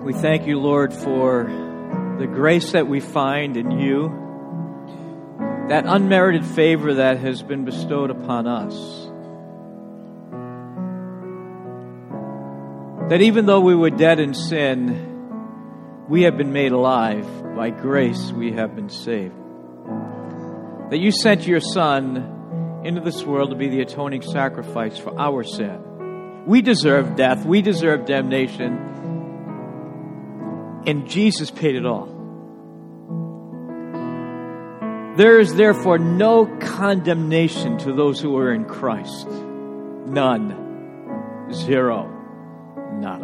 We thank you, Lord, for the grace that we find in you, that unmerited favor that has been bestowed upon us. That even though we were dead in sin, we have been made alive. By grace we have been saved. That you sent your Son into this world to be the atoning sacrifice for our sin. We deserve death. We deserve damnation. And Jesus paid it all. There is therefore no condemnation to those who are in Christ. None. Zero. Nada.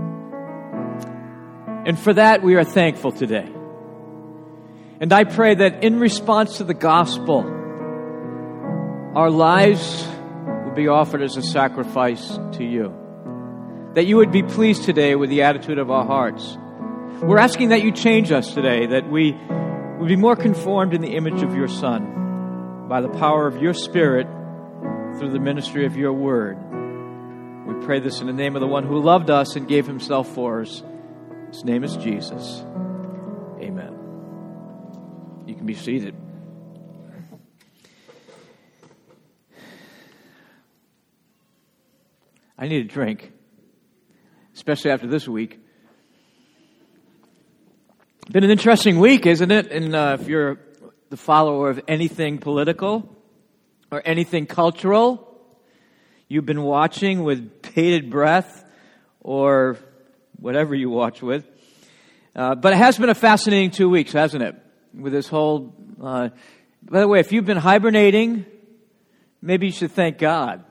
And for that we are thankful today. And I pray that in response to the gospel, our lives will be offered as a sacrifice to you. That you would be pleased today with the attitude of our hearts. We're asking that you change us today, that we would be more conformed in the image of your Son by the power of your Spirit through the ministry of your word. We pray this in the name of the one who loved us and gave himself for us. His name is Jesus. Amen. You can be seated. I need a drink, especially after this week. Been an interesting week, isn't it? And if you're the follower of anything political or anything cultural, you've been watching with bated breath or whatever you watch with. But it has been a fascinating 2 weeks, hasn't it? With this whole... by the way, if you've been hibernating, maybe you should thank God.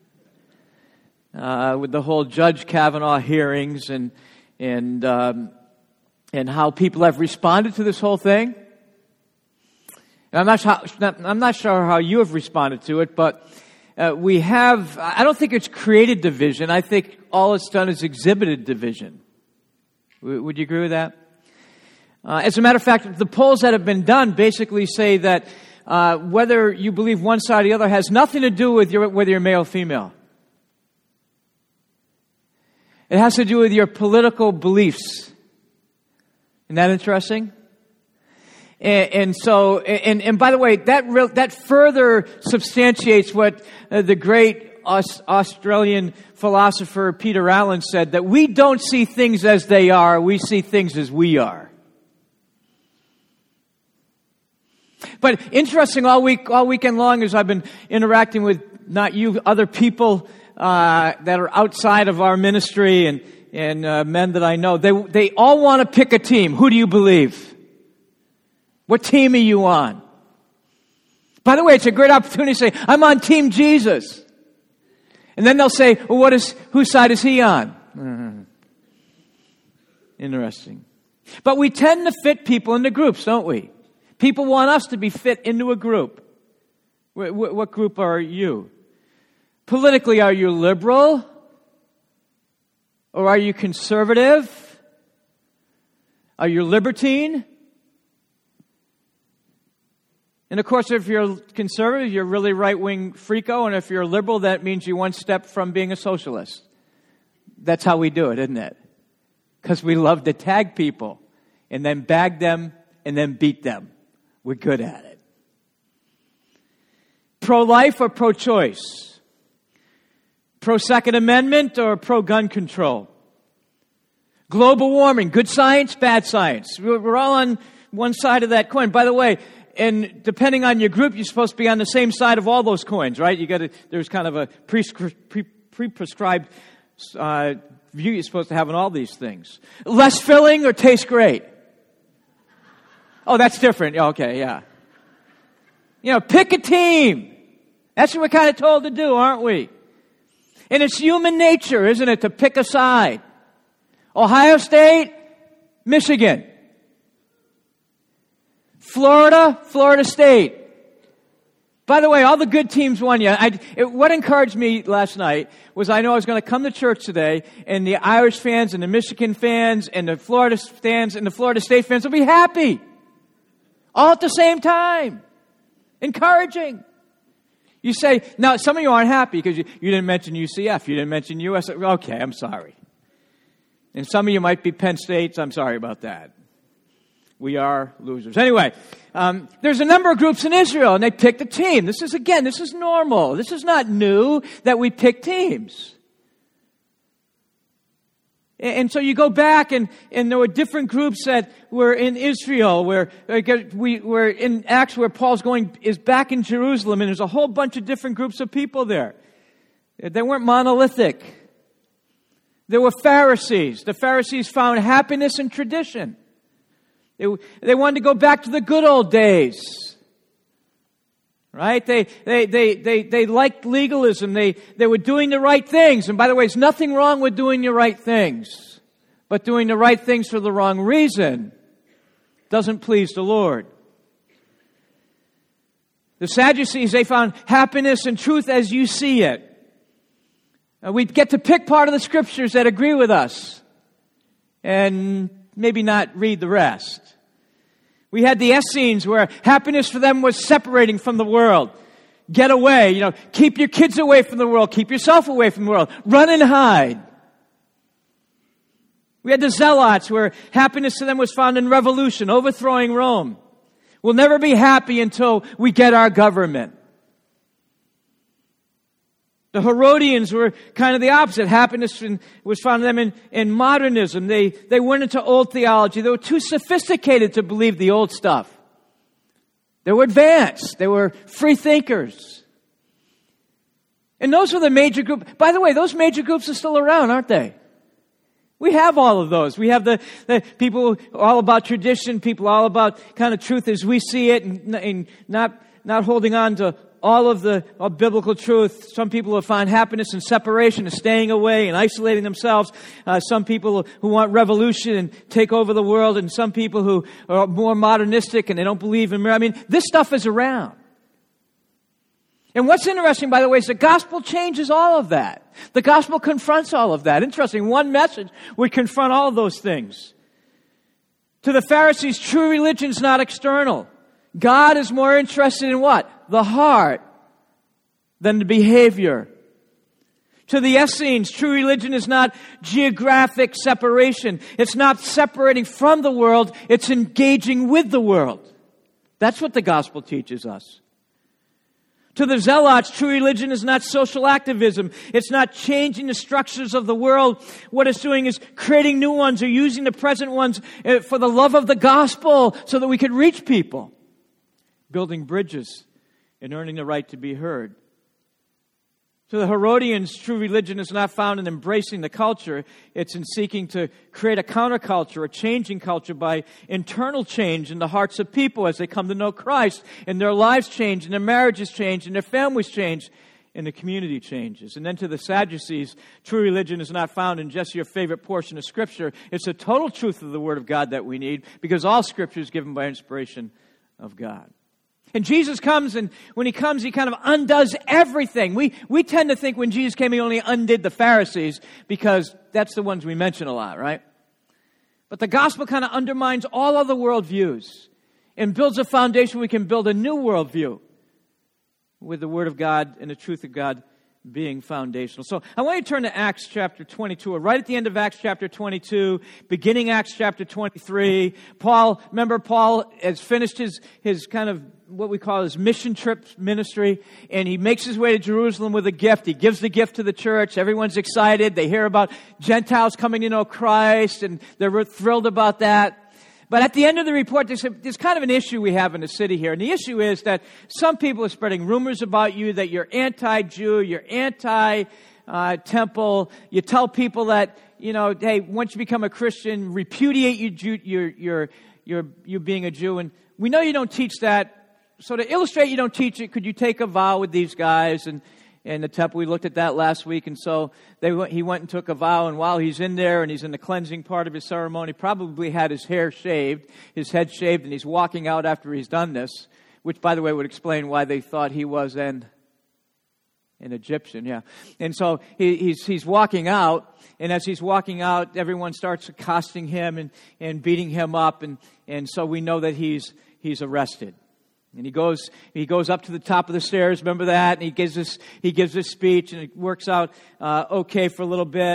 With the whole Judge Kavanaugh hearings and how people have responded to this whole thing. And I'm not sure how you have responded to it, but we have, I don't think it's created division. I think all it's done is exhibited division. Would you agree with that? As a matter of fact, the polls that have been done basically say that whether you believe one side or the other has nothing to do with whether you're male or female. It has to do with your political beliefs. Isn't that interesting? And so, by the way, that further substantiates what the great Australian philosopher Peter Allen said, that we don't see things as they are, we see things as we are. But interesting, all weekend long, as I've been interacting with not you, other people that are outside of our ministry and men that I know, they all want to pick a team. Who do you believe? What team are you on? By the way, it's a great opportunity to say, I'm on Team Jesus. And then they'll say, well, whose side is he on? Interesting. But we tend to fit people into groups, don't we? People want us to be fit into a group. What group are you? Politically, are you liberal? Or are you conservative? Are you libertine? And of course, if you're conservative, you're really right-wing freako. And if you're liberal, that means you're one step from being a socialist. That's how we do it, isn't it? Because we love to tag people and then bag them and then beat them. We're good at it. Pro-life or pro-choice? Pro-Second Amendment or pro-gun control? Global warming, good science, bad science. We're all on one side of that coin. By the way, and depending on your group, you're supposed to be on the same side of all those coins, right? There's kind of a pre-prescribed view you're supposed to have on all these things. Less filling or taste great? Oh, that's different. Okay, yeah. Pick a team. That's what we're kind of told to do, aren't we? And it's human nature, isn't it, to pick a side. Ohio State, Michigan. Florida State. By the way, all the good teams won. What encouraged me last night was I know I was going to come to church today, and the Irish fans and the Michigan fans and the Florida fans and the Florida State fans will be happy. All at the same time. Encouraging. You say, now some of you aren't happy because you didn't mention UCF. You didn't mention US. Okay, I'm sorry. And some of you might be Penn States. I'm sorry about that. We are losers. Anyway, there's a number of groups in Israel, and they picked a team. This is normal. This is not new that we pick teams. And so you go back, and there were different groups that were in Israel, where we're in Acts, where Paul's is back in Jerusalem, and there's a whole bunch of different groups of people there. They weren't monolithic. There were Pharisees. The Pharisees found happiness in tradition. They wanted to go back to the good old days. Right? They liked legalism. They were doing the right things. And by the way, there's nothing wrong with doing the right things. But doing the right things for the wrong reason doesn't please the Lord. The Sadducees, they found happiness and truth as you see it. We get to pick part of the scriptures that agree with us. And maybe not read the rest. We had the Essenes, where happiness for them was separating from the world. Get away, keep your kids away from the world. Keep yourself away from the world. Run and hide. We had the Zealots, where happiness to them was found in revolution, overthrowing Rome. We'll never be happy until we get our government. The Herodians were kind of the opposite. Happiness was found in them in modernism. They went into old theology. They were too sophisticated to believe the old stuff. They were advanced. They were free thinkers. And those were the major groups. By the way, those major groups are still around, aren't they? We have all of those. We have the people all about tradition, people all about kind of truth as we see it, and not holding on to all of the biblical truth. Some people have found happiness in separation and staying away and isolating themselves. Some people who want revolution and take over the world, and some people who are more modernistic and they don't believe in miracles. I mean, this stuff is around. And what's interesting, by the way, is the gospel changes all of that. The gospel confronts all of that. Interesting. One message would confront all of those things. To the Pharisees, true religion is not external. God is more interested in what? The heart than the behavior. To the Essenes, true religion is not geographic separation. It's not separating from the world. It's engaging with the world. That's what the gospel teaches us. To the Zealots, true religion is not social activism. It's not changing the structures of the world. What it's doing is creating new ones or using the present ones for the love of the gospel so that we could reach people. Building bridges and earning the right to be heard. To the Herodians, true religion is not found in embracing the culture. It's in seeking to create a counterculture, a changing culture by internal change in the hearts of people as they come to know Christ, and their lives change, and their marriages change, and their families change, and the community changes. And then to the Sadducees, true religion is not found in just your favorite portion of Scripture. It's the total truth of the Word of God that we need, because all Scripture is given by inspiration of God. And Jesus comes, and when He comes, He kind of undoes everything. We tend to think when Jesus came, He only undid the Pharisees, because that's the ones we mention a lot, right? But the gospel kind of undermines all other worldviews and builds a foundation where we can build a new worldview with the Word of God and the truth of God being foundational. So I want you to turn to Acts chapter 22, or right at the end of Acts chapter 22, beginning Acts chapter 23. Paul has finished his kind of what we call his mission trip ministry, and he makes his way to Jerusalem with a gift. He gives the gift to the church. Everyone's excited. They hear about Gentiles coming to know Christ, and they're thrilled about that. But at the end of the report, there's kind of an issue we have in the city here. And the issue is that some people are spreading rumors about you, that you're anti-Jew, you're anti-temple. You tell people that, hey, once you become a Christian, repudiate you being a Jew. And we know you don't teach that. So to illustrate you don't teach it, could you take a vow with these guys? And the temple, we looked at that last week, and so he went and took a vow, and while he's in there and he's in the cleansing part of his ceremony, probably had his hair shaved, his head shaved, and he's walking out after he's done this, which, by the way, would explain why they thought he was an Egyptian, yeah. And so he's walking out, and as he's walking out, everyone starts accosting him and beating him up, and so we know that he's arrested. And he goes up to the top of the stairs, remember that? And he gives this speech, and it works out okay for a little bit.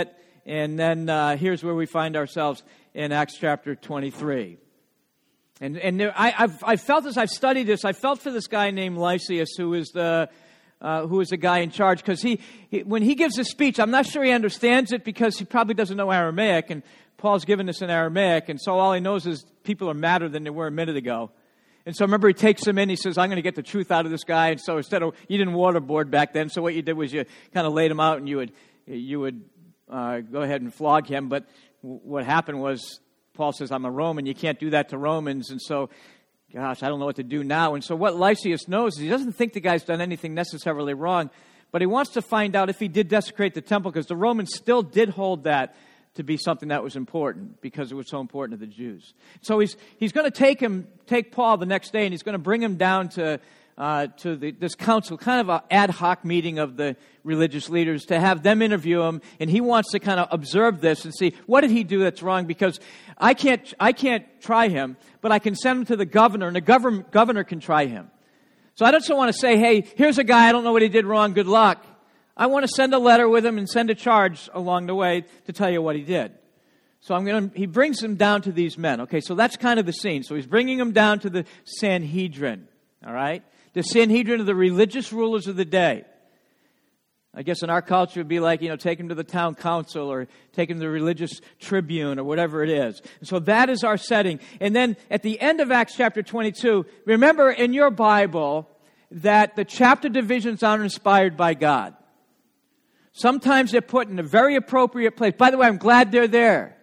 And then here's where we find ourselves in Acts chapter 23. And there, I've felt as I've studied this, I felt for this guy named Lysias, who is the guy in charge, because he when he gives a speech, I'm not sure he understands it because he probably doesn't know Aramaic, and Paul's given this in Aramaic, and so all he knows is people are madder than they were a minute ago. And so remember, he takes him in, he says, I'm going to get the truth out of this guy. And so instead of, you didn't waterboard back then, so what you did was you kind of laid him out and you would go ahead and flog him. But what happened was, Paul says, I'm a Roman, you can't do that to Romans. And so, gosh, I don't know what to do now. And so what Lysias knows is he doesn't think the guy's done anything necessarily wrong, but he wants to find out if he did desecrate the temple, because the Romans still did hold that to be something that was important because it was so important to the Jews. So he's going to take Paul the next day, and he's going to bring him down to this council, kind of an ad hoc meeting of the religious leaders, to have them interview him, and he wants to kind of observe this and see, what did he do that's wrong? Because I can't try him, but I can send him to the governor, and the governor can try him. So I don't just want to say, hey, here's a guy, I don't know what he did wrong, good luck. I want to send a letter with him and send a charge along the way to tell you what he did. So he brings him down to these men. Okay, so that's kind of the scene. So he's bringing him down to the Sanhedrin, all right? The Sanhedrin of the religious rulers of the day. I guess in our culture it would be like, take him to the town council or take him to the religious tribune or whatever it is. And so that is our setting. And then at the end of Acts chapter 22, remember in your Bible that the chapter divisions are inspired by God. Sometimes they're put in a very appropriate place. By the way, I'm glad they're there.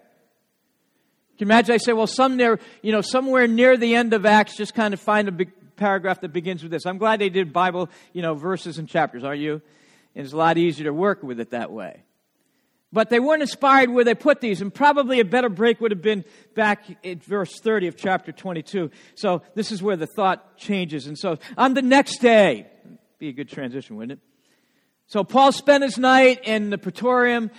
Can you imagine I say, well, somewhere near the end of Acts, just kind of find a big paragraph that begins with this. I'm glad they did Bible, verses and chapters, aren't you? And it's a lot easier to work with it that way. But they weren't inspired where they put these, and probably a better break would have been back at verse 30 of chapter 22. So this is where the thought changes. And so on the next day, be a good transition, wouldn't it? So Paul spent his night in the Praetorium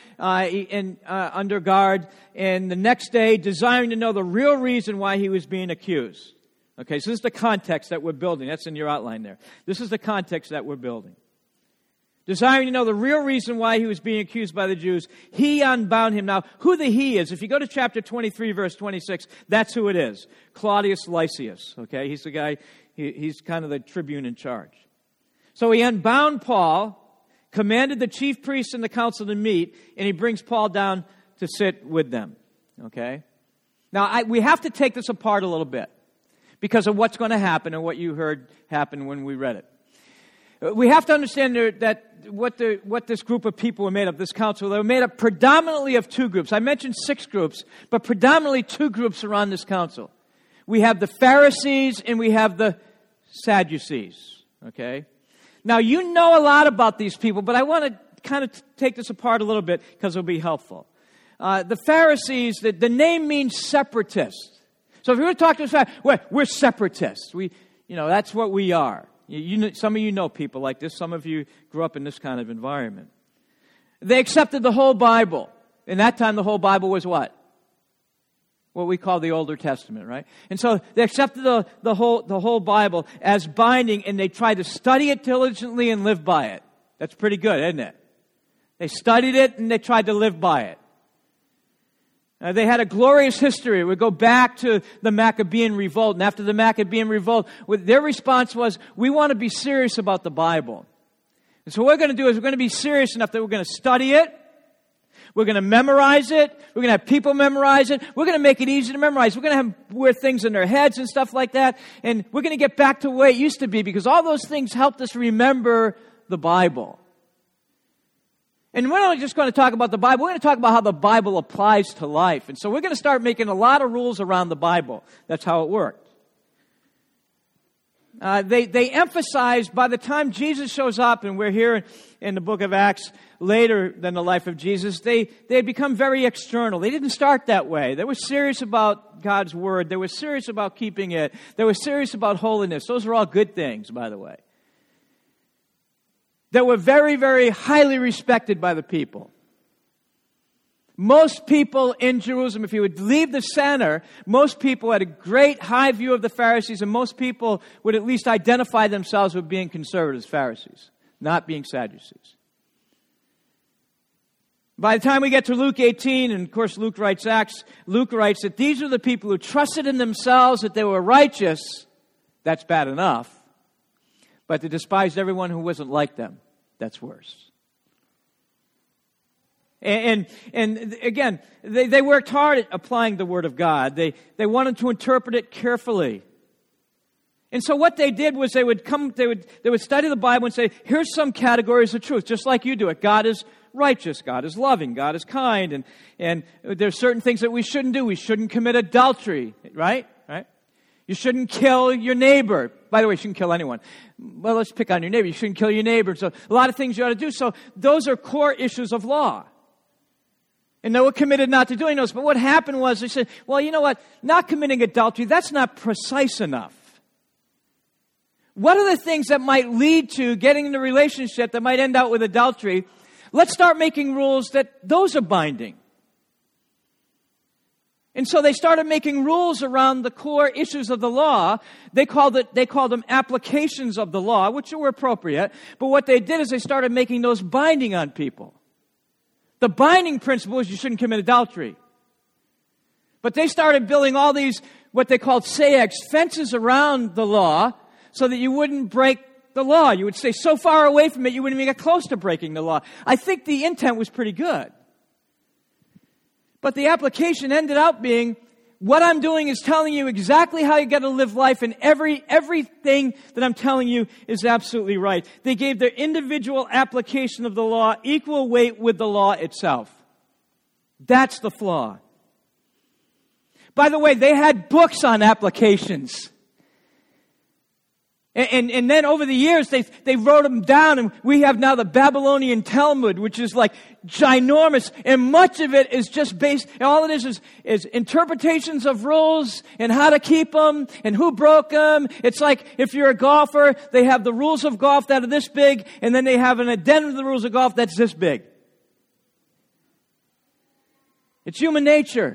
under guard, and the next day desiring to know the real reason why he was being accused. Okay, so this is the context that we're building. That's in your outline there. This is the context that we're building. Desiring to know the real reason why he was being accused by the Jews, he unbound him. Now, who the he is, if you go to chapter 23, verse 26, that's who it is. Claudius Lysias, okay? He's the guy, he's kind of the tribune in charge. So he unbound Paul, commanded the chief priests and the council to meet, and he brings Paul down to sit with them, okay? Now, we have to take this apart a little bit because of what's going to happen and what you heard happen when we read it. We have to understand that what this group of people were made of, this council, they were made up predominantly of two groups. I mentioned 6 groups, but predominantly 2 groups around this council. We have the Pharisees and we have the Sadducees, okay? Now, you know a lot about these people, but I want to kind of take this apart a little bit because it'll be helpful. The Pharisees, the name means separatist. So if you were to talk to us, we're separatists. That's what we are. Some of you know people like this. Some of you grew up in this kind of environment. They accepted the whole Bible. In that time, the whole Bible was what? What we call the Older Testament, right? And so they accepted the whole Bible as binding, and they tried to study it diligently and live by it. That's pretty good, isn't it? They studied it and they tried to live by it. They had a glorious history. We go back to the Maccabean revolt, and after the Maccabean revolt, their response was, we want to be serious about the Bible. And so what we're going to do is we're going to be serious enough that we're going to study it. We're going to memorize it. We're going to have people memorize it. We're going to make it easy to memorize. We're going to wear things in their heads and stuff like that. And we're going to get back to the way it used to be because all those things helped us remember the Bible. And we're not just going to talk about the Bible. We're going to talk about how the Bible applies to life. And so we're going to start making a lot of rules around the Bible. That's how it worked. They emphasize by the time Jesus shows up, and we're here in the book of Acts later than the life of Jesus, they had become very external. They didn't start that way. They were serious about God's Word. They were serious about keeping it. They were serious about holiness. Those are all good things, by the way. They were very, very highly respected by the people. Most people in Jerusalem, if you would leave the center, most people had a great high view of the Pharisees, and most people would at least identify themselves with being conservative Pharisees, not being Sadducees. By the time we get to Luke 18, and of course Luke writes Acts, Luke writes that these are the people who trusted in themselves that they were righteous. That's bad enough. But they despised everyone who wasn't like them. That's worse. And again, they worked hard at applying the Word of God. They wanted to interpret it carefully. And so what they did was they would study the Bible and say, here's some categories of truth, just like you do it. God is righteous, God is loving, God is kind, and there's certain things that we shouldn't do. We shouldn't commit adultery, right? You shouldn't kill your neighbor. By the way, you shouldn't kill anyone. Well, let's pick on your neighbor. You shouldn't kill your neighbor. So a lot of things you ought to do. So those are core issues of law. And they were committed not to doing those. But what happened was they said, well, you know what? Not committing adultery, that's not precise enough. What are the things that might lead to getting in a relationship that might end out with adultery? Let's start making rules that those are binding. And so they started making rules around the core issues of the law. They called them applications of the law, which were appropriate. But what they did is they started making those binding on people. The binding principle is you shouldn't commit adultery. But they started building all these, what they called sayaks, fences around the law, so that you wouldn't break the law. You would stay so far away from it, you wouldn't even get close to breaking the law. I think the intent was pretty good. But the application ended up being, what I'm doing is telling you exactly how you got to live life, and everything that I'm telling you is absolutely right. They gave their individual application of the law equal weight with the law itself. That's the flaw. By the way, they had books on applications. And then over the years, they wrote them down, and we have now the Babylonian Talmud, which is like ginormous, and much of it is just based, all it is interpretations of rules, and how to keep them, and who broke them. It's like, if you're a golfer, they have the rules of golf that are this big, and then they have an addendum to the rules of golf that's this big. It's human nature.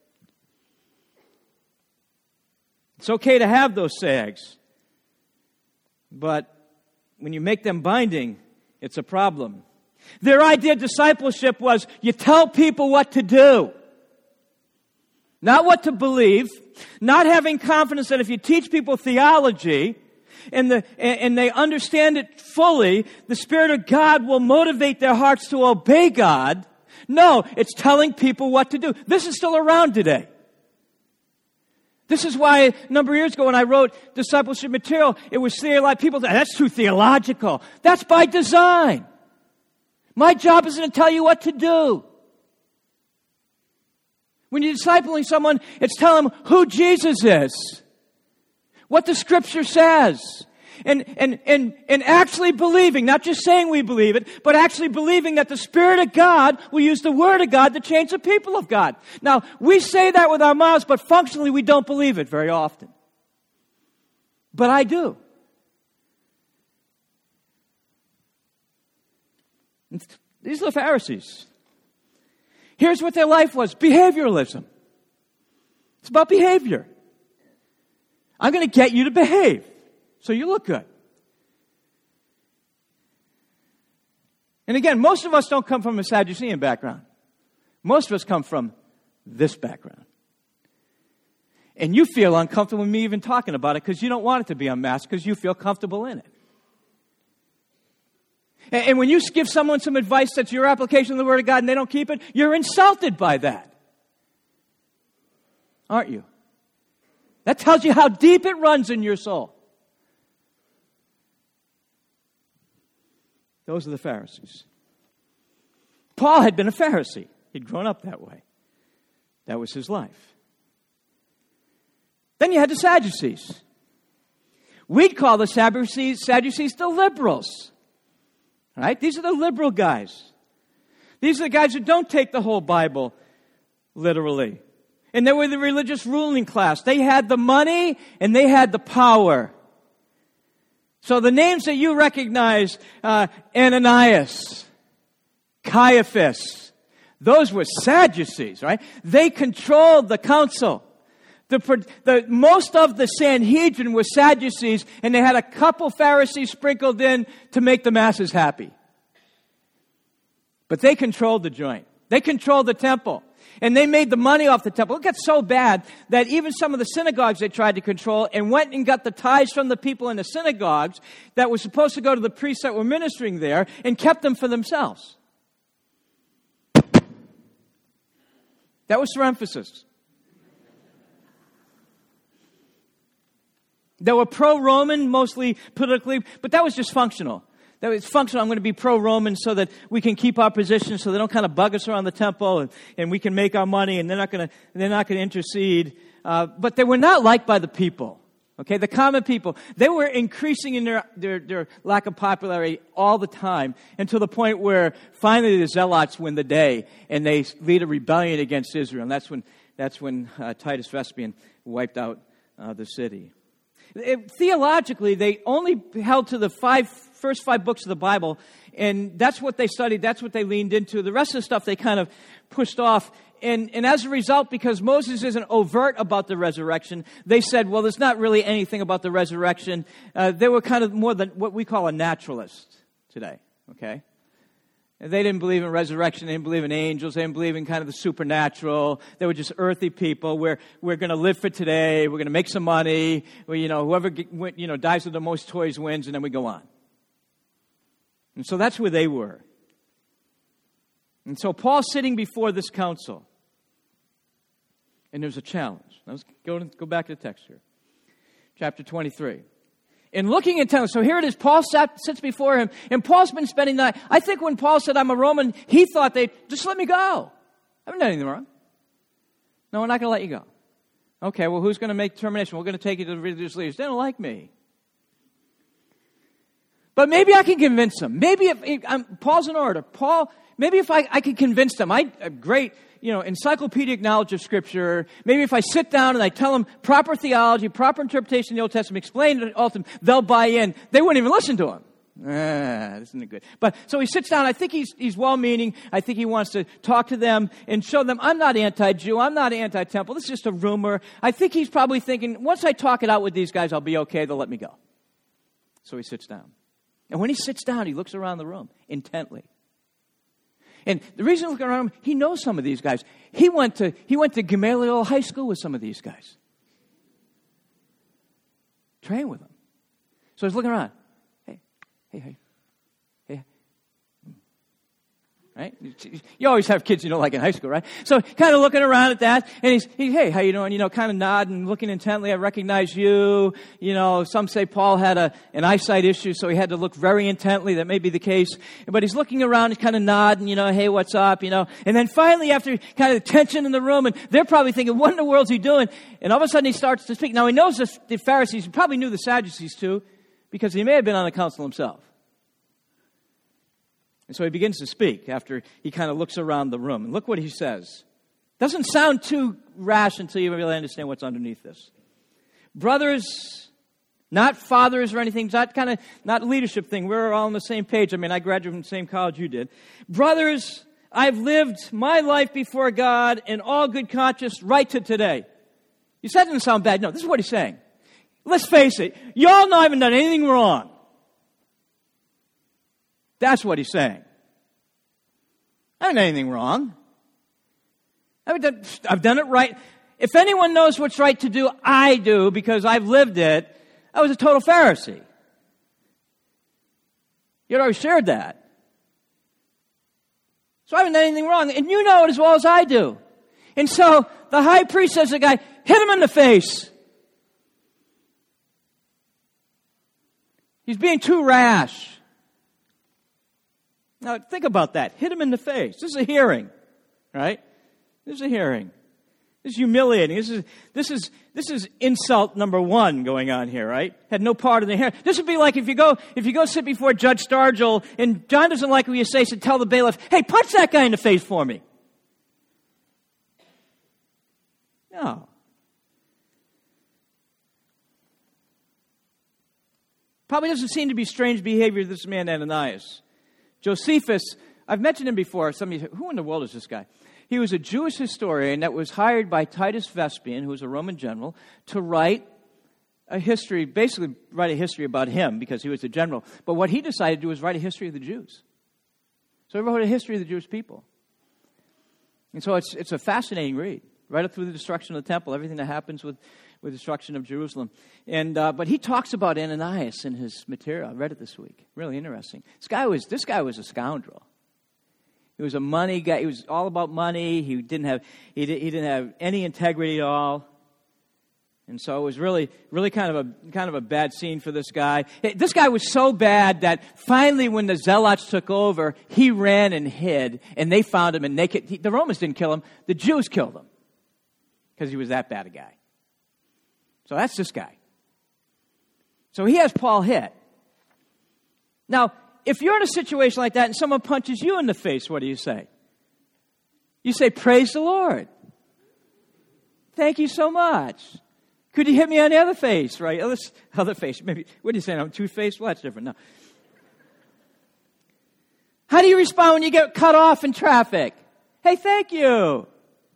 It's okay to have those sags. But when you make them binding, it's a problem. Their idea of discipleship was you tell people what to do. Not what to believe. Not having confidence that if you teach people theology and they understand it fully, the Spirit of God will motivate their hearts to obey God. No, it's telling people what to do. This is still around today. This is why a number of years ago when I wrote discipleship material, it was like people said, that's too theological. That's by design. My job isn't to tell you what to do. When you're discipling someone, it's telling them who Jesus is, what the Scripture says, and actually believing, not just saying we believe it, but actually believing that the Spirit of God will use the Word of God to change the people of God. Now, we say that with our mouths, but functionally we don't believe it very often. But I do. These are the Pharisees. Here's what their life was: behavioralism. It's about behavior. I'm going to get you to behave so you look good. And again, most of us don't come from a Sadducean background. Most of us come from this background. And you feel uncomfortable with me even talking about it because you don't want it to be unmasked because you feel comfortable in it. And when you give someone some advice that's your application of the Word of God and they don't keep it, you're insulted by that. Aren't you? That tells you how deep it runs in your soul. Those are the Pharisees. Paul had been a Pharisee. He'd grown up that way. That was his life. Then you had the Sadducees. We'd call the Sadducees the liberals. Right? These are the liberal guys. These are the guys who don't take the whole Bible literally. And they were the religious ruling class. They had the money and they had the power. So the names that you recognize, Ananias, Caiaphas, those were Sadducees, right? They controlled the council. Most of the Sanhedrin were Sadducees, and they had a couple Pharisees sprinkled in to make the masses happy. But they controlled the joint. They controlled the temple. And they made the money off the temple. It got so bad that even some of the synagogues they tried to control and went and got the tithes from the people in the synagogues that were supposed to go to the priests that were ministering there and kept them for themselves. That was for emphasis. They were pro-Roman, mostly politically, but that was just functional. That was functional. I'm going to be pro-Roman so that we can keep our position, so they don't kind of bug us around the temple, and we can make our money, and they're not going to intercede. But they were not liked by the people. Okay, the common people. They were increasing in their lack of popularity all the time, until the point where finally the Zealots win the day, and they lead a rebellion against Israel. And that's when Titus Vespasian wiped out the city. Theologically, they only held to the first five books of the Bible, and that's what they studied, that's what they leaned into. The rest of the stuff they kind of pushed off. And as a result, because Moses isn't overt about the resurrection, they said, well, there's not really anything about the resurrection. They were kind of more than what we call a naturalist today, okay? And they didn't believe in resurrection. They didn't believe in angels. They didn't believe in kind of the supernatural. They were just earthly people. We're going to live for today. We're going to make some money. Whoever dies with the most toys wins, and then we go on. And so that's where they were. And so Paul's sitting before this council. And there's a challenge. Now let's go back to the text here. Chapter 23. In looking intently, so here it is, Paul sits before him, and Paul's been spending the night. I think when Paul said, I'm a Roman, he thought just let me go. I haven't done anything wrong. No, we're not going to let you go. Okay, well, who's going to make determination? We're going to take you to the religious leaders. They don't like me. But maybe I can convince them. Maybe Paul's an orator. Maybe if I could convince them, I have great, encyclopedic knowledge of Scripture. Maybe if I sit down and I tell them proper theology, proper interpretation of the Old Testament, explain it all to them, they'll buy in. They wouldn't even listen to him. This isn't good. But so he sits down. I think he's well-meaning. I think he wants to talk to them and show them, I'm not anti-Jew. I'm not anti-temple. This is just a rumor. I think he's probably thinking, once I talk it out with these guys, I'll be okay. They'll let me go. So he sits down. And when he sits down, he looks around the room intently. And the reason he's looking around him, he knows some of these guys. He went to Gamaliel High School with some of these guys. Trained with them. So he's looking around. Hey. Right? You always have kids, like in high school, right? So kind of looking around at that, and he's hey, how you doing? Kind of nodding, looking intently. I recognize you. Some say Paul had an eyesight issue, so he had to look very intently. That may be the case. But he's looking around, he's kind of nodding, hey, what's up, And then finally, after kind of the tension in the room, and they're probably thinking, what in the world's he doing? And all of a sudden he starts to speak. Now he knows the Pharisees, he probably knew the Sadducees too, because he may have been on the council himself. And so he begins to speak after he kind of looks around the room. And look what he says. Doesn't sound too rash until you really understand what's underneath this. Brothers, not fathers or anything, not leadership thing. We're all on the same page. I graduated from the same college you did. Brothers, I've lived my life before God in all good conscience right to today. You said it didn't sound bad. No, this is what he's saying. Let's face it. Y'all know I haven't done anything wrong. That's what he's saying. I haven't done anything wrong. I've done it right. If anyone knows what's right to do, I do, because I've lived it. I was a total Pharisee. You'd already shared that. So I haven't done anything wrong. And you know it as well as I do. And so the high priest says to the guy, hit him in the face. He's being too rash. Now, think about that. Hit him in the face. This is a hearing, right? This is a hearing. This is humiliating. This is insult number one going on here, right? Had no part in the hearing. This would be like if you go sit before Judge Stargell and John doesn't like what you say, so tell the bailiff, hey, punch that guy in the face for me. No. Probably doesn't seem to be strange behavior of this man Ananias. Josephus, I've mentioned him before. Some of you say, who in the world is this guy? He was a Jewish historian that was hired by Titus Vespasian, who was a Roman general, to write a history about him because he was a general. But what he decided to do was write a history of the Jews. So he wrote a history of the Jewish people. And so it's a fascinating read, right up through the destruction of the temple, everything that happens with destruction of Jerusalem. And but he talks about Ananias in his material. I read it this week. Really interesting. This guy was a scoundrel. He was a money guy. He was all about money. He didn't have any integrity at all. And so it was really kind of a bad scene for this guy. This guy was so bad that finally, when the Zealots took over, he ran and hid, and they found him. And the Romans didn't kill him; the Jews killed him because he was that bad a guy. So that's this guy. So he has Paul hit. Now, if you're in a situation like that and someone punches you in the face, what do you say? You say, "Praise the Lord. Thank you so much. Could you hit me on the other face?" Right? Other face. Maybe. What are you saying? I'm two-faced? Well, that's different. No. How do you respond when you get cut off in traffic? Hey, thank you.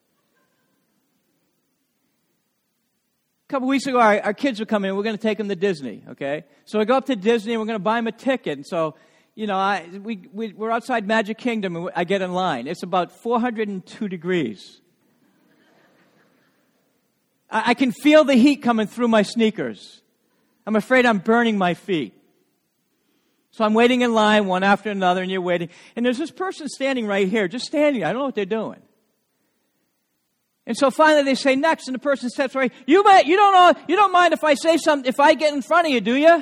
A couple weeks ago, our kids were coming in. We're going to take them to Disney, okay? So we go up to Disney, and we're going to buy them a ticket. And so, we're outside Magic Kingdom, and I get in line. It's about 402 degrees. I can feel the heat coming through my sneakers. I'm afraid I'm burning my feet. So I'm waiting in line, one after another, and you're waiting. And there's this person standing right here, just standing. I don't know what they're doing. And so finally they say next, and the person steps right. You don't mind if I say something, if I get in front of you, do you?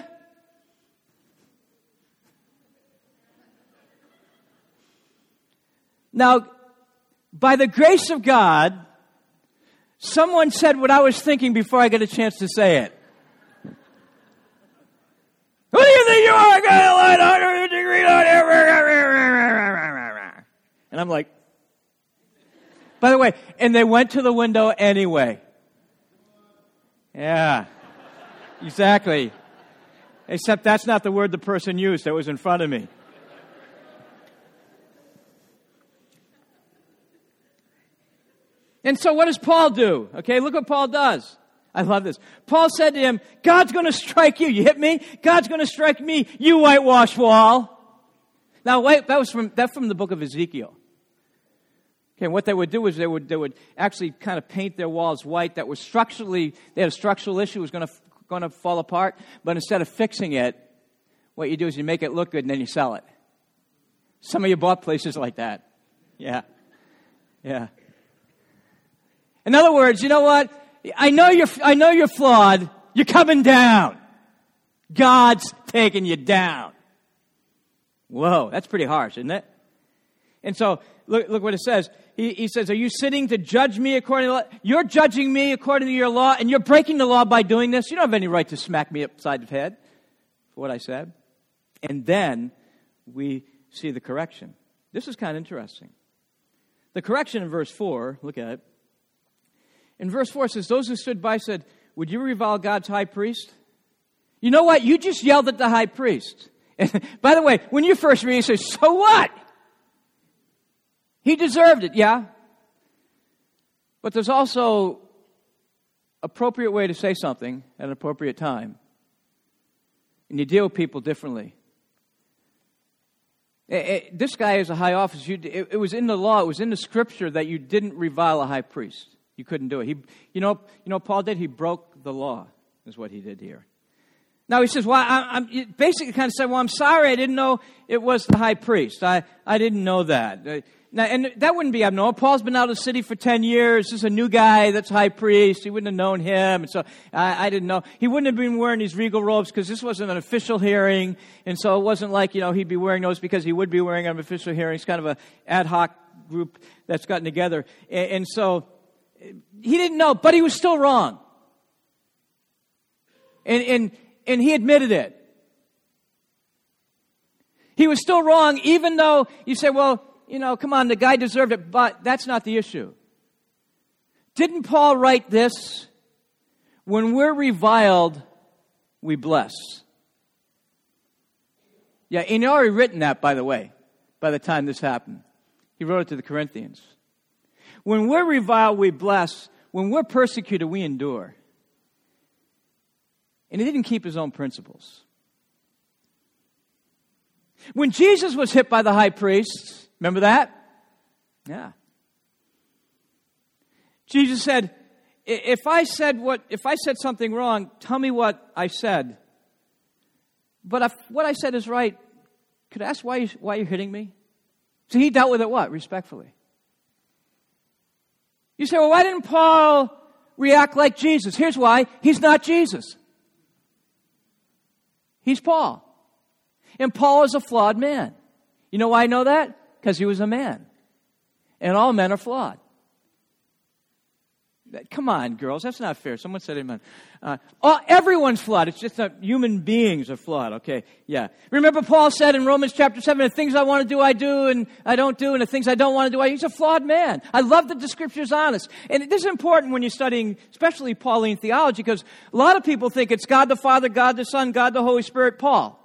Now, by the grace of God, someone said what I was thinking before I got a chance to say it. Who do you think you are? Going to light 100 degrees out here. And I'm like, by the way, and they went to the window anyway. Yeah, exactly. Except that's not the word the person used that was in front of me. And so what does Paul do? Okay, look what Paul does. I love this. Paul said to him, God's going to strike you. You hit me? God's going to strike me, you whitewash wall. Now, wait, that's from the book of Ezekiel. Okay, what they would do is they would actually kind of paint their walls white. That was they had a structural issue, it was going to fall apart. But instead of fixing it, what you do is you make it look good and then you sell it. Some of you bought places like that. Yeah. In other words, you know what? I know you're flawed. You're coming down. God's taking you down. Whoa, that's pretty harsh, isn't it? And so, look what it says. He says, are you sitting to judge me according to the law? You're judging me according to your law, and you're breaking the law by doing this? You don't have any right to smack me upside the head for what I said. And then we see the correction. This is kind of interesting. The correction in verse 4, look at it. In verse 4 it says, those who stood by said, would you revile God's high priest? You know what? You just yelled at the high priest. And by the way, when you first read it, you say, so what? He deserved it, yeah. But there's also appropriate way to say something at an appropriate time. And you deal with people differently. This guy is a high office. It was in the law, it was in the scripture that you didn't revile a high priest. You couldn't do it. You know what Paul did? He broke the law, is what he did here. Now he says, well, I'm basically kind of said, well, I'm sorry, I didn't know it was the high priest. I didn't know that. Now, and that wouldn't be abnormal. Paul's been out of the city for 10 years. This is a new guy that's high priest. He wouldn't have known him. And so I didn't know. He wouldn't have been wearing these regal robes because this wasn't an official hearing. And so it wasn't like, he'd be wearing those because he would be wearing an official hearing. It's kind of an ad hoc group that's gotten together. And so he didn't know, but he was still wrong. And he admitted it. He was still wrong, even though you say, well, come on, the guy deserved it, but that's not the issue. Didn't Paul write this? When we're reviled, we bless. Yeah, and he already written that, by the way, by the time this happened. He wrote it to the Corinthians. When we're reviled, we bless. When we're persecuted, we endure. And he didn't keep his own principles. When Jesus was hit by the high priests, Remember that? Yeah. Jesus said, if I said something wrong, tell me what I said. But if what I said is right, could I ask why you're hitting me? So he dealt with it what? Respectfully. You say, well, why didn't Paul react like Jesus? Here's why. He's not Jesus. He's Paul. And Paul is a flawed man. You know why I know that? Because he was a man. And all men are flawed. Come on, girls. That's not fair. Someone said amen. Everyone's flawed. It's just that human beings are flawed. Okay, yeah. Remember Paul said in Romans chapter 7, the things I want to do, I do, and I don't do, and the things I don't want to do, he's a flawed man. I love that the Scripture's honest. And this is important when you're studying, especially Pauline theology, because a lot of people think it's God the Father, God the Son, God the Holy Spirit, Paul.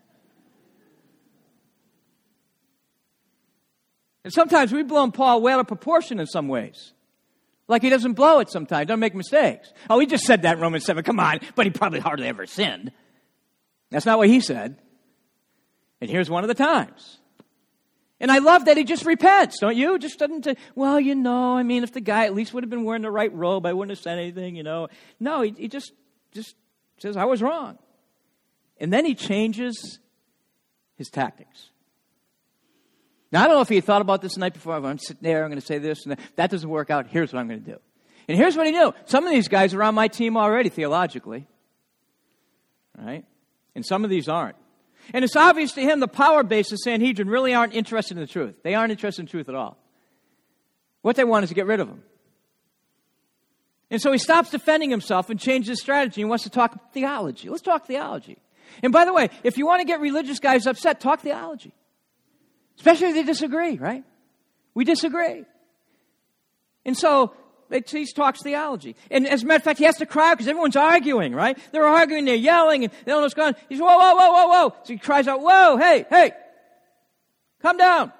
And sometimes we've blown Paul way out of proportion in some ways. Like he doesn't blow it sometimes, doesn't make mistakes. Oh, he just said that in Romans 7, come on, but he probably hardly ever sinned. That's not what he said. And here's one of the times. And I love that he just repents, don't you? Just doesn't say, well, if the guy at least would have been wearing the right robe, I wouldn't have said anything, No, he just says, I was wrong. And then he changes his tactics. Now, I don't know if he thought about this the night before. I'm sitting there, I'm going to say this, and that doesn't work out. Here's what I'm going to do. And here's what he knew. Some of these guys are on my team already, theologically. Right? And some of these aren't. And it's obvious to him the power base of Sanhedrin really aren't interested in the truth. They aren't interested in truth at all. What they want is to get rid of him. And so he stops defending himself and changes his strategy and wants to talk theology. Let's talk theology. And by the way, if you want to get religious guys upset, talk theology. Especially if they disagree, right? We disagree. And so he talks theology. And as a matter of fact, he has to cry out because everyone's arguing, right? They're arguing, they're yelling, and they don't know what's going on. He says, whoa, whoa, whoa, whoa, whoa. So he cries out, whoa, hey, come down.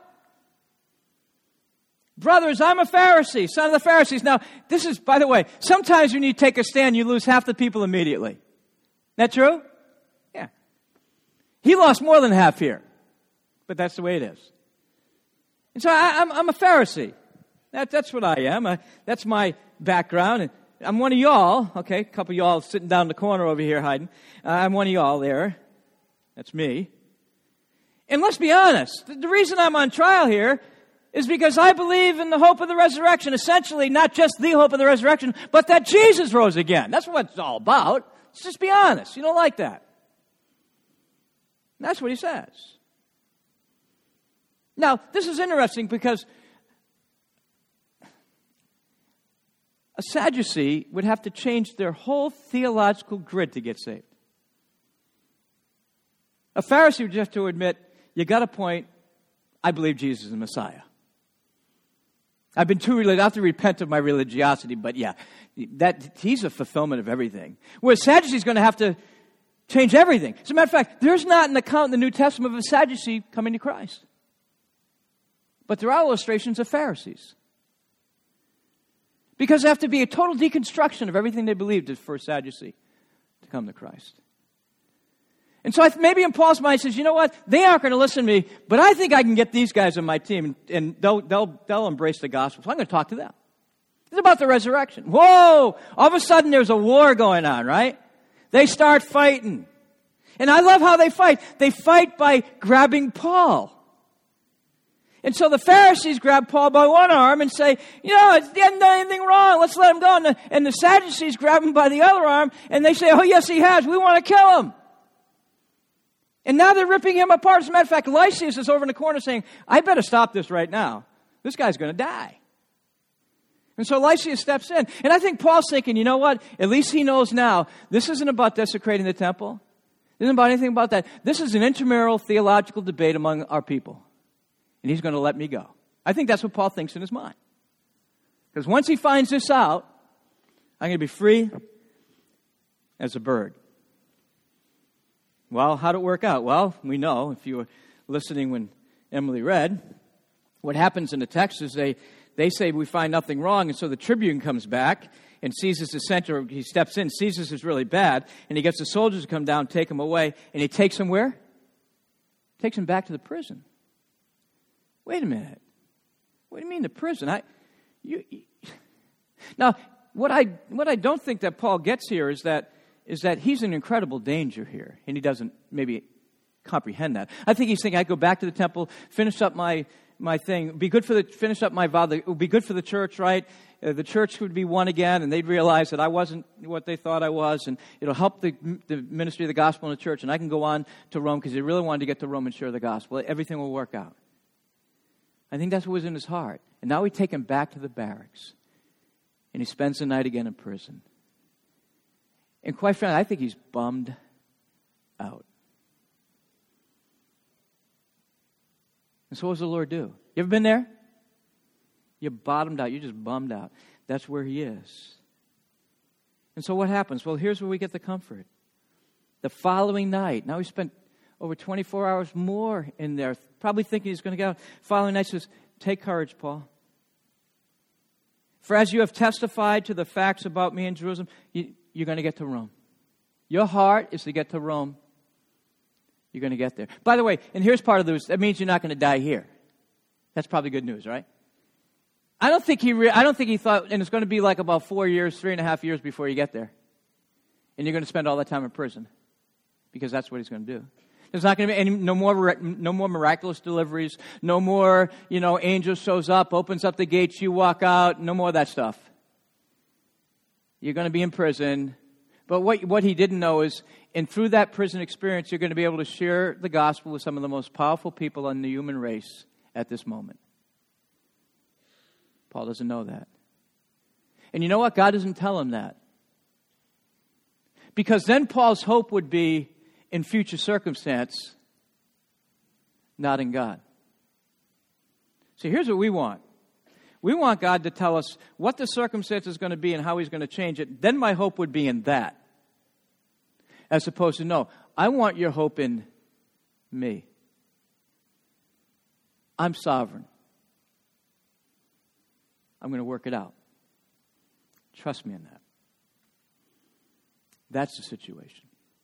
Brothers, I'm a Pharisee, son of the Pharisees. Now, this is, by the way, sometimes when you take a stand, you lose half the people immediately. That true? Yeah. He lost more than half here. But that's the way it is. And so I'm a Pharisee. That's what I am. That's my background. And I'm one of y'all. Okay, a couple of y'all sitting down in the corner over here hiding. I'm one of y'all there. That's me. And let's be honest. The reason I'm on trial here is because I believe in the hope of the resurrection. Essentially, not just the hope of the resurrection, but that Jesus rose again. That's what it's all about. Let's just be honest. You don't like that. And that's what he says. Now, this is interesting because a Sadducee would have to change their whole theological grid to get saved. A Pharisee would just have to admit, you got a point, I believe Jesus is the Messiah. I've been too religious, I have to repent of my religiosity, but yeah, he's a fulfillment of everything. Whereas Sadducee is going to have to change everything. As a matter of fact, there's not an account in the New Testament of a Sadducee coming to Christ. But there are illustrations of Pharisees. Because there have to be a total deconstruction of everything they believed for a Sadducee to come to Christ. And so maybe in Paul's mind he says, you know what? They aren't going to listen to me, but I think I can get these guys on my team, and they'll embrace the gospel. So I'm going to talk to them. It's about the resurrection. Whoa! All of a sudden there's a war going on, right? They start fighting. And I love how they fight. They fight by grabbing Paul. And so the Pharisees grab Paul by one arm and say, he hasn't done anything wrong. Let's let him go. And the Sadducees grab him by the other arm and they say, oh, yes, he has. We want to kill him. And now they're ripping him apart. As a matter of fact, Lysias is over in the corner saying, I better stop this right now. This guy's going to die. And so Lysias steps in. And I think Paul's thinking, you know what? At least he knows now, this isn't about desecrating the temple. It isn't about anything about that. This is an intramural theological debate among our people. And he's going to let me go. I think that's what Paul thinks in his mind. Because once he finds this out, I'm going to be free as a bird. Well, how'd it work out? Well, we know, if you were listening when Emily read, what happens in the text is they say we find nothing wrong, and so the tribune comes back and sees this center. He steps in, sees this is really bad, and he gets the soldiers to come down, take him away, and he takes him where? Takes him back to the prison. Wait a minute. What do you mean the prison? Now, what I don't think that Paul gets here is that he's in incredible danger here, and he doesn't maybe comprehend that. I think he's thinking, I go back to the temple, finish up my thing, finish up my vow. It would be good for the church, right? The church would be one again, and they'd realize that I wasn't what they thought I was, and it'll help the ministry of the gospel in the church, and I can go on to Rome because he really wanted to get to Rome and share the gospel. Everything will work out. I think that's what was in his heart. And now we take him back to the barracks, and he spends the night again in prison. And quite frankly, I think he's bummed out. And so what does the Lord do? You ever been there? You're bottomed out. You're just bummed out. That's where he is. And so what happens? Well, here's where we get the comfort. The following night, now we spent over 24 hours more in there, probably thinking he's going to get out. Following night says, take courage, Paul. For as you have testified to the facts about me in Jerusalem, you're going to get to Rome. Your heart is to get to Rome. You're going to get there. By the way, and here's part of the news. That means you're not going to die here. That's probably good news, right? I don't think he thought, and it's going to be like about 4 years, 3.5 years before you get there. And you're going to spend all that time in prison. Because that's what he's going to do. There's not going to be no more miraculous deliveries. No more, angel shows up, opens up the gates, you walk out. No more of that stuff. You're going to be in prison. But what he didn't know is, and through that prison experience, you're going to be able to share the gospel with some of the most powerful people in the human race at this moment. Paul doesn't know that. And you know what? God doesn't tell him that. Because then Paul's hope would be in future circumstance, not in God. So here's what we want. We want God to tell us what the circumstance is going to be and how he's going to change it. Then my hope would be in that. As opposed to, no, I want your hope in me. I'm sovereign. I'm going to work it out. Trust me in that. That's the situation.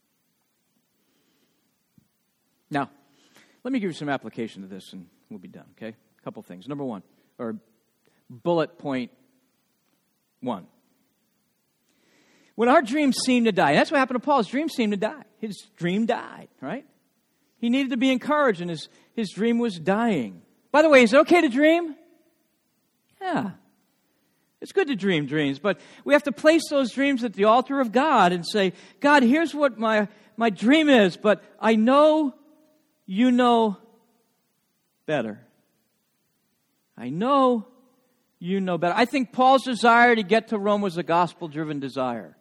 Now, let me give you some application to this and we'll be done, okay? A couple things. Number one, or bullet point 1. When our dreams seem to die, and that's what happened to Paul. His dreams seemed to die. His dream died, right? He needed to be encouraged, and his dream was dying. By the way, is it okay to dream? Yeah. It's good to dream dreams, but we have to place those dreams at the altar of God and say, God, here's what my dream is, but I know you know better. I know you know better. I think Paul's desire to get to Rome was a gospel-driven desire.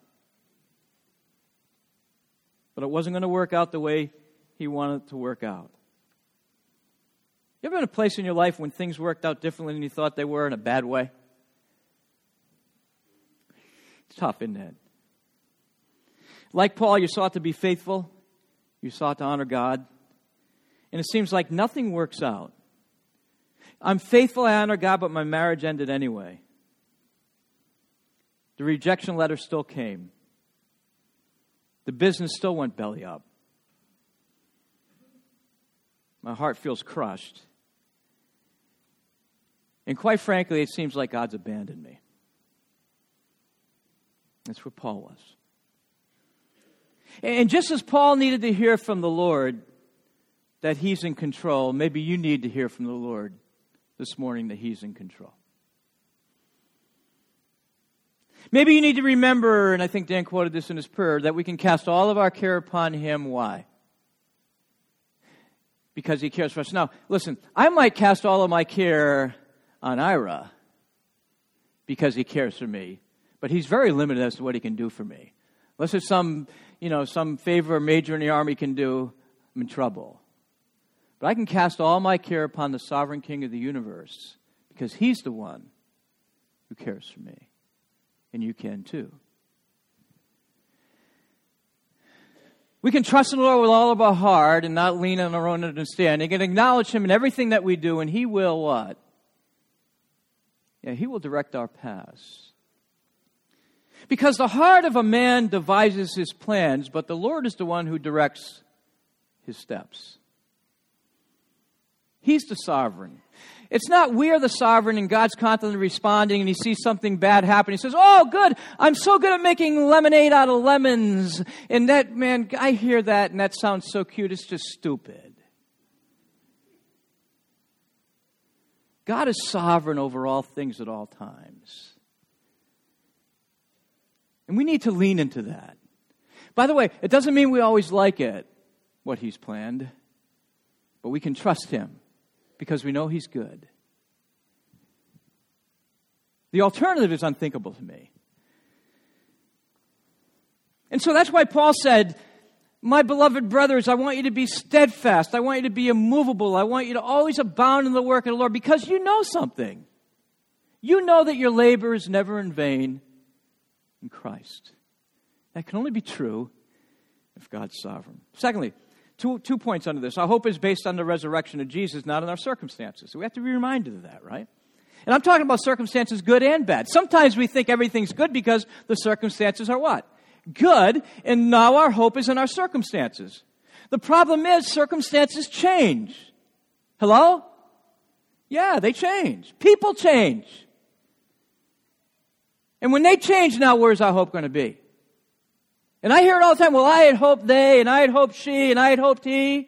But it wasn't going to work out the way he wanted it to work out. You ever been in a place in your life when things worked out differently than you thought they were in a bad way? It's tough, isn't it? Like Paul, you sought to be faithful. You sought to honor God. And it seems like nothing works out. I'm faithful, I honor God, but my marriage ended anyway. The rejection letter still came. The business still went belly up. My heart feels crushed. And quite frankly, it seems like God's abandoned me. That's where Paul was. And just as Paul needed to hear from the Lord that he's in control, maybe you need to hear from the Lord this morning that he's in control. Maybe you need to remember, and I think Dan quoted this in his prayer, that we can cast all of our care upon him. Why? Because he cares for us. Now, listen, I might cast all of my care on Ira because he cares for me, but he's very limited as to what he can do for me. Unless there's some favor a major in the army can do, I'm in trouble. But I can cast all my care upon the sovereign King of the universe because he's the one who cares for me. And you can too. We can trust in the Lord with all of our heart and not lean on our own understanding and acknowledge him in everything that we do, and he will what? Yeah, he will direct our paths. Because the heart of a man devises his plans, but the Lord is the one who directs his steps. He's the sovereign. It's not we're the sovereign and God's constantly responding and he sees something bad happen. He says, oh, good, I'm so good at making lemonade out of lemons. And that, man, I hear that and that sounds so cute. It's just stupid. God is sovereign over all things at all times. And we need to lean into that. By the way, it doesn't mean we always like it, what he's planned. But we can trust him because we know he's good. The alternative is unthinkable to me. And so that's why Paul said, my beloved brothers, I want you to be steadfast. I want you to be immovable. I want you to always abound in the work of the Lord because you know something. You know that your labor is never in vain in Christ. That can only be true if God's sovereign. Secondly, Two points under this. Our hope is based on the resurrection of Jesus, not on our circumstances. So we have to be reminded of that, right? And I'm talking about circumstances good and bad. Sometimes we think everything's good because the circumstances are what? Good, and now our hope is in our circumstances. The problem is circumstances change. Hello? Yeah, they change. People change. And when they change now, where's our hope going to be? And I hear it all the time, well, I had hoped they, and I had hoped she, and I had hoped he.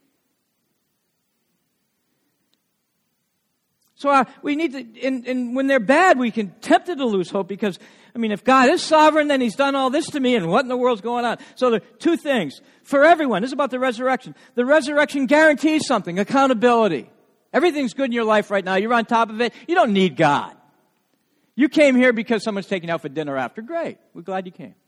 So we need to, and when they're bad, we can tempted to lose hope because, I mean, if God is sovereign, then he's done all this to me, and what in the world's going on? So there are two things. For everyone, this is about the resurrection. The resurrection guarantees something, accountability. Everything's good in your life right now. You're on top of it. You don't need God. You came here because someone's taking you out for dinner after. Great. We're glad you came.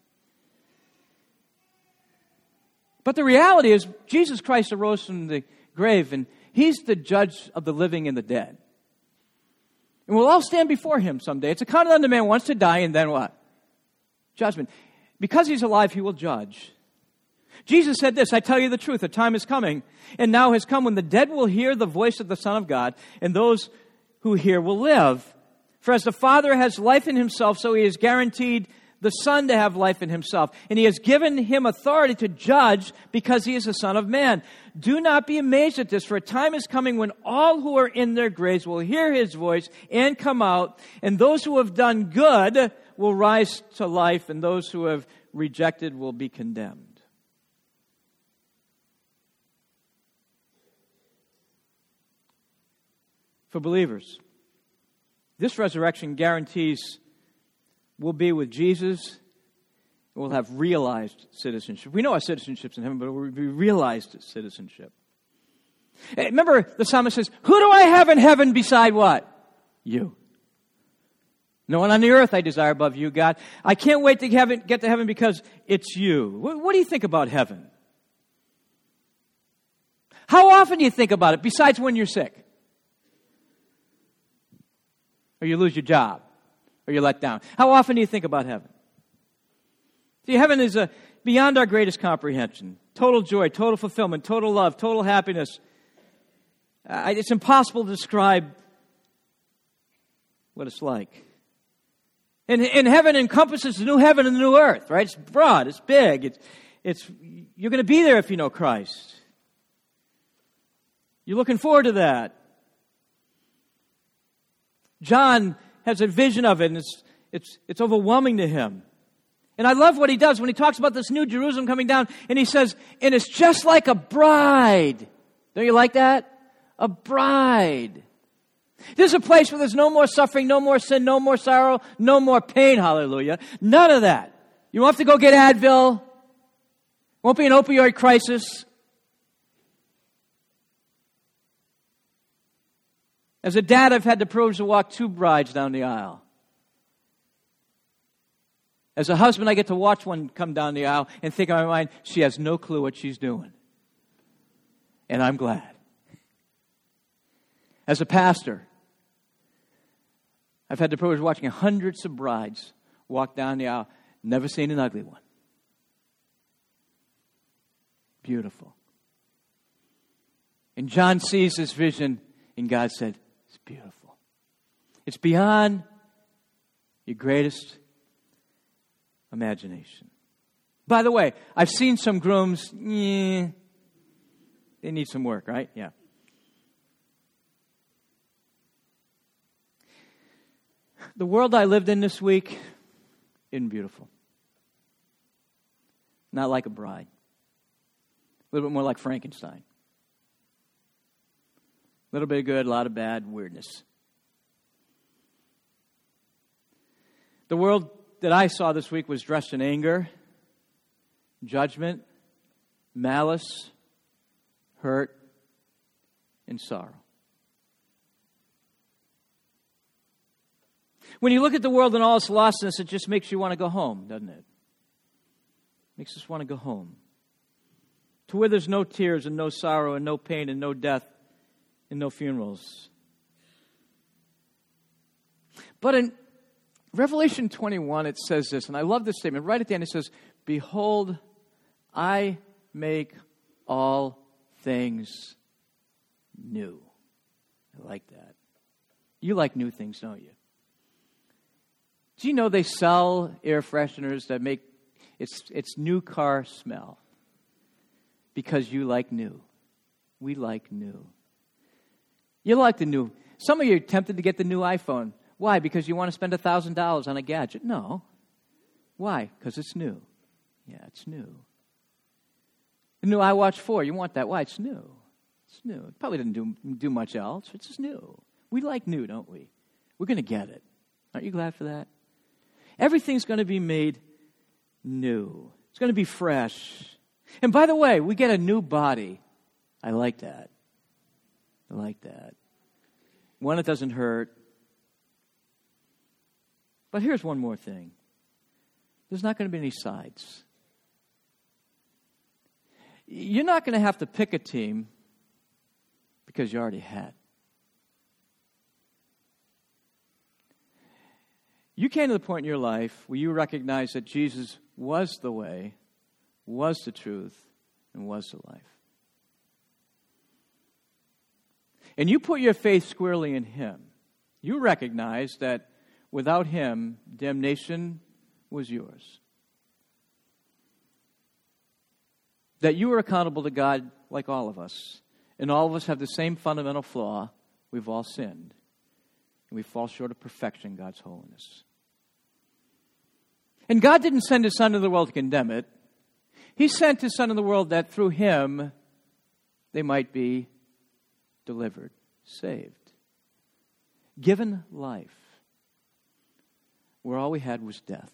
But the reality is, Jesus Christ arose from the grave, and he's the judge of the living and the dead. And we'll all stand before him someday. It's accounted unto man once to die, and then what? Judgment. Because he's alive, he will judge. Jesus said this, I tell you the truth, a time is coming, and now has come, when the dead will hear the voice of the Son of God, and those who hear will live. For as the Father has life in himself, so he has guaranteed the Son to have life in himself. And he has given him authority to judge because he is the Son of Man. Do not be amazed at this, for a time is coming when all who are in their graves will hear his voice and come out, and those who have done good will rise to life, and those who have rejected will be condemned. For believers, this resurrection guarantees we'll be with Jesus. We'll have realized citizenship. We know our citizenship's in heaven, but it will be realized citizenship. Remember, the psalmist says, who do I have in heaven beside what? You. No one on the earth I desire above you, God. I can't wait to get to heaven because it's you. What do you think about heaven? How often do you think about it besides when you're sick? Or you lose your job? Or you're let down? How often do you think about heaven? See, heaven is beyond our greatest comprehension. Total joy, total fulfillment, total love, total happiness. It's impossible to describe what it's like. And heaven encompasses the new heaven and the new earth, right? It's broad, it's big. It's you're going to be there if you know Christ. You're looking forward to that. John has a vision of it, and it's overwhelming to him. And I love what he does when he talks about this new Jerusalem coming down, and he says, and it's just like a bride. Don't you like that? A bride. This is a place where there's no more suffering, no more sin, no more sorrow, no more pain, hallelujah. None of that. You won't have to go get Advil. Won't be an opioid crisis. As a dad, I've had the privilege to walk 2 brides down the aisle. As a husband, I get to watch one come down the aisle and think in my mind, she has no clue what she's doing. And I'm glad. As a pastor, I've had the privilege of watching hundreds of brides walk down the aisle, never seen an ugly one. Beautiful. And John sees this vision, and God said, it's beautiful. It's beyond your greatest imagination. By the way, I've seen some grooms, they need some work, right? Yeah. The world I lived in this week isn't beautiful. Not like a bride. A little bit more like Frankenstein. A little bit of good, a lot of bad, weirdness. The world that I saw this week was dressed in anger, judgment, malice, hurt, and sorrow. When you look at the world in all its lostness, it just makes you want to go home, doesn't it? Makes us want to go home. To where there's no tears and no sorrow and no pain and no death and no funerals. But in Revelation 21, it says this, and I love this statement. Right at the end, it says, "Behold, I make all things new." I like that. You like new things, don't you? Do you know they sell air fresheners that make it's new car smell? Because you like new. We like new. You like the new. Some of you are tempted to get the new iPhone. Why? Because you want to spend $1,000 on a gadget? No. Why? Because it's new. Yeah, it's new. The new iWatch 4, you want that. Why? It's new. It's new. It probably didn't do much else. It's just new. We like new, don't we? We're going to get it. Aren't you glad for that? Everything's going to be made new. It's going to be fresh. And by the way, we get a new body. I like that. I like that. One that doesn't hurt. But here's one more thing. There's not going to be any sides. You're not going to have to pick a team because you already had. You came to the point in your life where you recognize that Jesus was the way, was the truth, and was the life. And you put your faith squarely in Him. You recognize that without Him, damnation was yours. That you are accountable to God like all of us. And all of us have the same fundamental flaw. We've all sinned. And we fall short of perfection, God's holiness. And God didn't send His Son into the world to condemn it. He sent His Son into the world that through Him they might be delivered, saved, given life, where all we had was death.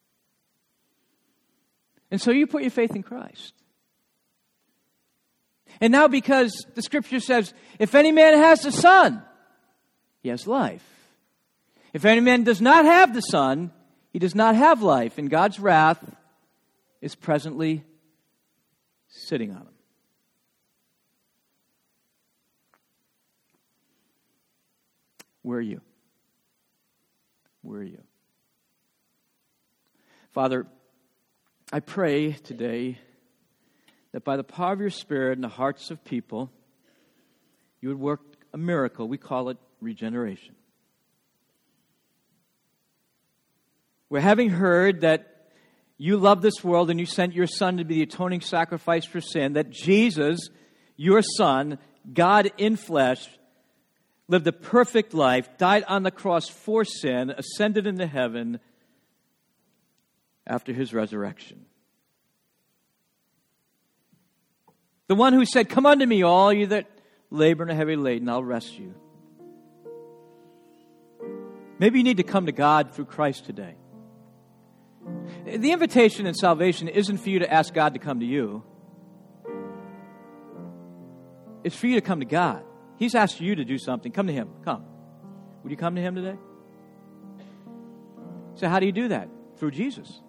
And so you put your faith in Christ. And now because the Scripture says, if any man has the Son, he has life. If any man does not have the Son, he does not have life. And God's wrath is presently sitting on him. Where are you? Where are you? Father, I pray today that by the power of your Spirit in the hearts of people, you would work a miracle. We call it regeneration. We're having heard that you love this world and you sent your Son to be the atoning sacrifice for sin, that Jesus, your Son, God in flesh, lived a perfect life, died on the cross for sin, ascended into heaven after His resurrection. The one who said, "Come unto me, all you that labor and are heavy laden, I'll rest you." Maybe you need to come to God through Christ today. The invitation in salvation isn't for you to ask God to come to you. It's for you to come to God. He's asked you to do something. Come to Him. Come. Would you come to Him today? So how do you do that? Through Jesus.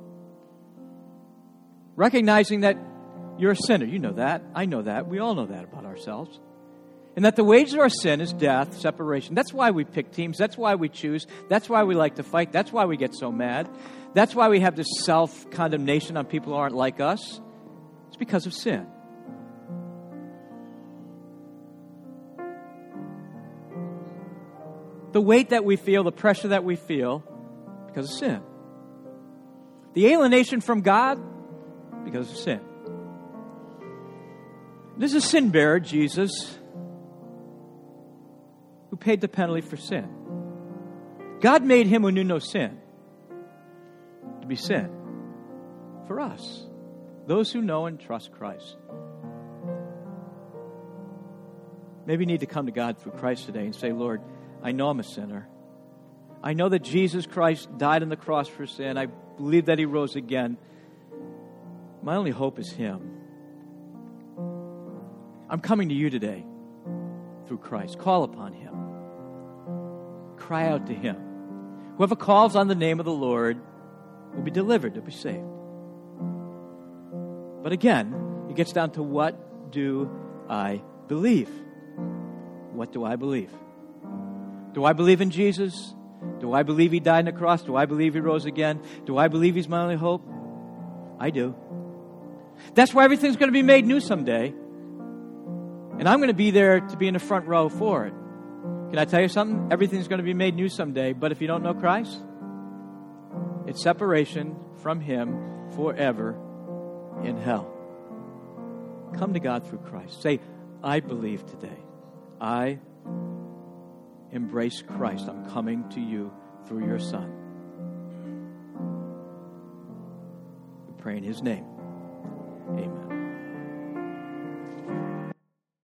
Recognizing that you're a sinner. You know that. I know that. We all know that about ourselves. And that the wages of our sin is death, separation. That's why we pick teams. That's why we choose. That's why we like to fight. That's why we get so mad. That's why we have this self-condemnation on people who aren't like us. It's because of sin. The weight that we feel, the pressure that we feel, because of sin. The alienation from God, because of sin. There's a sin bearer, Jesus, who paid the penalty for sin. God made him who knew no sin to be sin for us, those who know and trust Christ. Maybe you need to come to God through Christ today and say, Lord, I know I'm a sinner. I know that Jesus Christ died on the cross for sin. I believe that he rose again. My only hope is him. I'm coming to you today through Christ. Call upon him. Cry out to him. Whoever calls on the name of the Lord will be delivered, will be saved. But again, it gets down to, what do I believe? What do I believe? Do I believe in Jesus? Do I believe he died on the cross? Do I believe he rose again? Do I believe he's my only hope? I do. That's why everything's going to be made new someday. And I'm going to be there to be in the front row for it. Can I tell you something? Everything's going to be made new someday. But if you don't know Christ, it's separation from him forever in hell. Come to God through Christ. Say, I believe today. I embrace Christ. I'm coming to you through your Son. We pray in his name. Amen.